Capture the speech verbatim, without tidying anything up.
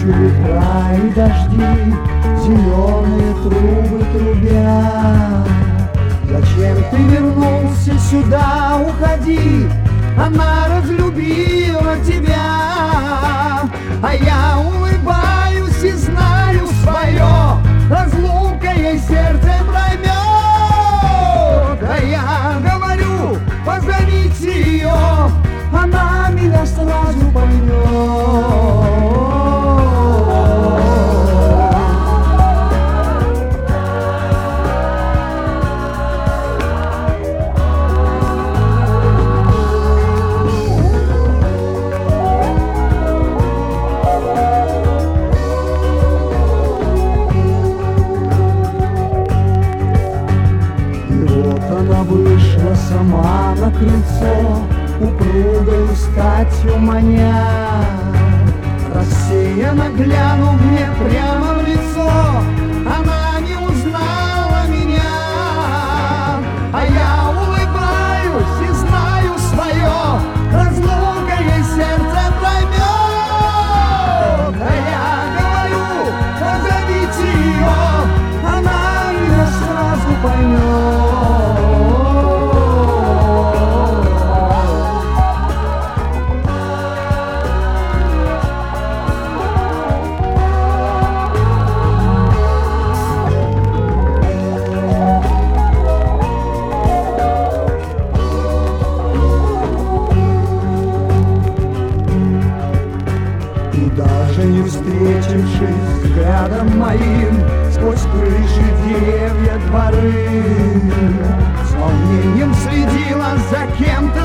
Ночью ветра и дожди, зеленые трубы трубят. Зачем ты вернулся сюда, уходи, она разлюбила тебя. А я улыбаюсь и знаю свое, разлука ей сердце проймет. А я говорю, позовите ее, она меня сразу поймет. Она вышла сама на крыльцо, упругою статью маня. Рассеянно глянув мне прямо в лицо, она не узнала меня. А я улыбаюсь и знаю свое, разлука ей сердце проймет. А я говорю, позовите ее, она меня сразу поймет. Даже не встретившись взглядом моим, сквозь крыши, деревья, дворы, с волнением следила за кем-то